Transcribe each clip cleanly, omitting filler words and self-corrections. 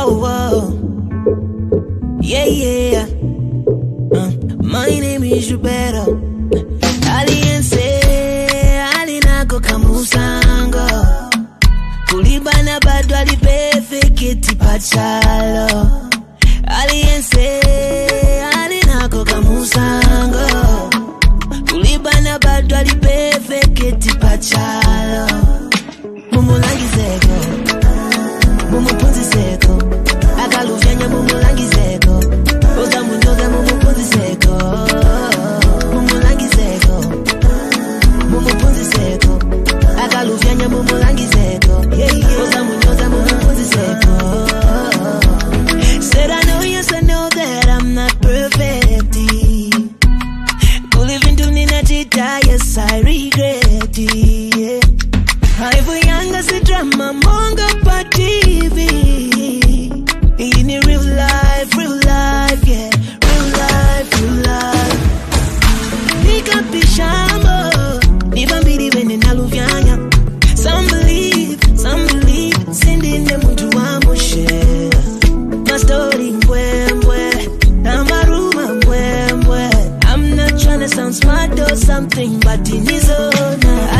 oh. Yeah. My name is Jubero. Aliense, alinako kamusango. Kulibana badu alipefeketi pachalo. Aliense, alinako kamusango. Kulibana badu alipefeketi pachalo. Mumulangi zeko, mumupunzi zeko. Akalufyanya mumulangi zeko. Oza munyoza mumupunzi zeko. Mumulangi zeko, mumupunzi zeko. Akalufyanya mumulangi zeko. Oza munyoza mumupunzi zeko. Said I know, yes I know that I'm not perfect. Kuliving to ninachita, yes I regret it, yeah. Haifu yanga si drama monga pa TV. In a real life, yeah. Real life. Nika pishamo, nibambiri vene naluvyanya. Some believe, sindine muntu wa moshe. My story mbwembwe, na maruma mbwembwe. I'm not tryna sound smart or something, but in his own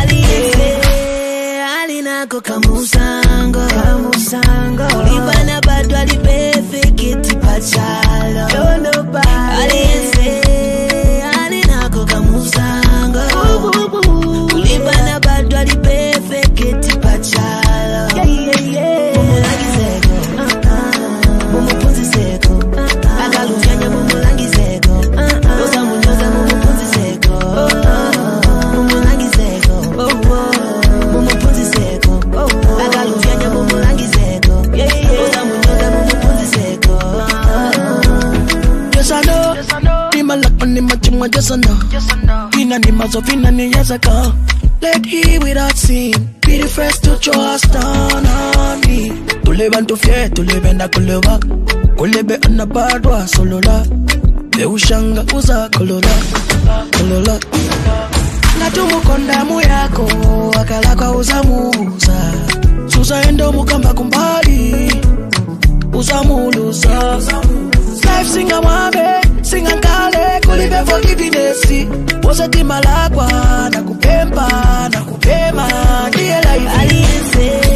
alinako kamusango. Ulibana badu alipefeketi pachalo. Aliense, alinako kamusango. Ulibana badu alipefeketi pachalo. Mumulangi zeko, mumupunzi zeko. Akalufyanya mumulangi zeko. Oza munyoza mumupunzi zeko. Mumulangi zeko, mumupunzi zeko. Akalufyanya mumulangi zeko. Oza munyoza mumupunzi zeko. Yes I know, ni malakpa ni machimwa yes I know. Vina ni mazovina ni yes I go. Let he without sin be the first to show us down on me. Tulebantu fye, tulebenda kulewa. Kulebe anabadwa solola. Beushanga uza kolola. Natumukonda muyako, akala kwa uzamuza. Suza endo mukamba kumbali, uzamuluza. Life singa mwame, singa nkale, kulibe forgiveness. Wose timalakwa, nakupemba, ndiye life. Aliense,